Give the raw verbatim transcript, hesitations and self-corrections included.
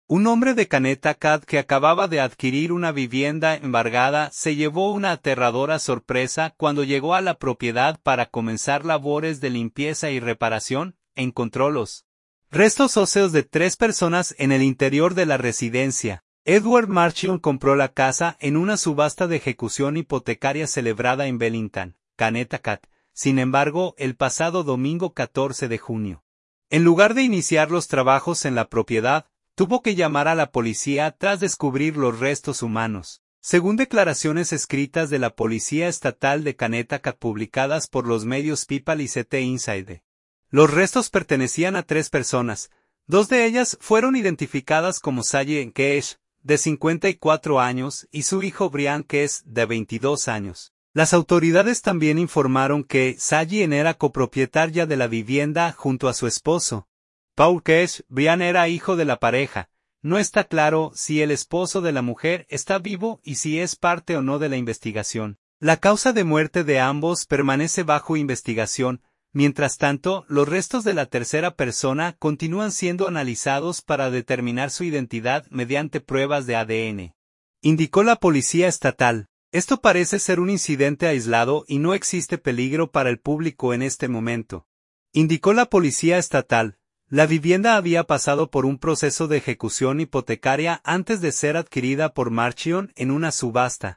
Un hombre de Connecticut que acababa de adquirir una vivienda embargada se llevó una aterradora sorpresa cuando llegó a la propiedad para comenzar labores de limpieza y reparación. Encontró los restos óseos de tres personas en el interior de la residencia. Edward Marchion compró la casa en una subasta de ejecución hipotecaria celebrada en Bellington, Connecticut, sin embargo, el pasado domingo catorce de junio. En lugar de iniciar los trabajos en la propiedad, tuvo que llamar a la policía tras descubrir los restos humanos. Según declaraciones escritas de la Policía Estatal de Connecticut publicadas por los medios People y C T Inside, los restos pertenecían a tres personas. Dos de ellas fueron identificadas como Sally Kesh, de cincuenta y cuatro años, y su hijo Brian Kesh, de veintidós años. Las autoridades también informaron que Sally era copropietaria de la vivienda junto a su esposo, Paul Kesh. Brian era hijo de la pareja. No está claro si el esposo de la mujer está vivo y si es parte o no de la investigación. La causa de muerte de ambos permanece bajo investigación. Mientras tanto, los restos de la tercera persona continúan siendo analizados para determinar su identidad mediante pruebas de A D N. Indicó la policía estatal. Esto parece ser un incidente aislado y no existe peligro para el público en este momento. Indicó la policía estatal. La vivienda había pasado por un proceso de ejecución hipotecaria antes de ser adquirida por Marchion en una subasta.